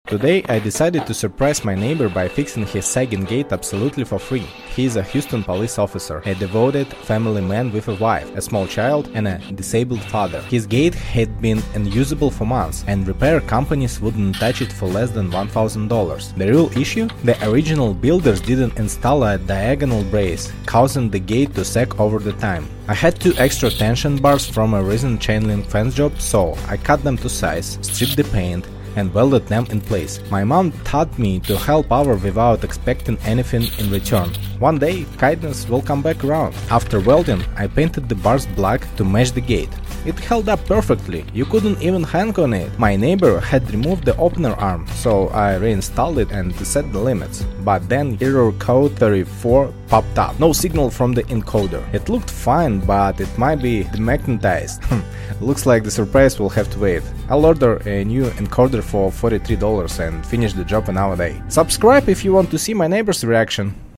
Today I decided to surprise my neighbor by fixing his sagging gate absolutely for free. He is a Houston police officer, a devoted family man with a wife, a small child, and a disabled father. His gate had been unusable for months, and repair companies wouldn't touch it for less than $1,000. The real issue? The original builders didn't install a diagonal brace, causing the gate to sag over the time. I had 2 extra tension bars from a recent chain link fence job, so I cut them to size, stripped the paint, and welded them in place. My mom taught me to help others without expecting anything in return. One day, kindness will come back around. After welding, I painted the bars black to match the gate. It held up perfectly, you couldn't even hang on it. My neighbor had removed the opener arm, so I reinstalled it and set the limits. But then error code 34 popped up. No signal from the encoder. It looked fine, but it might be demagnetized. Looks like the surprise will have to wait. I'll order a new encoder for $43 and finish the job in a day. Subscribe if you want to see my neighbor's reaction.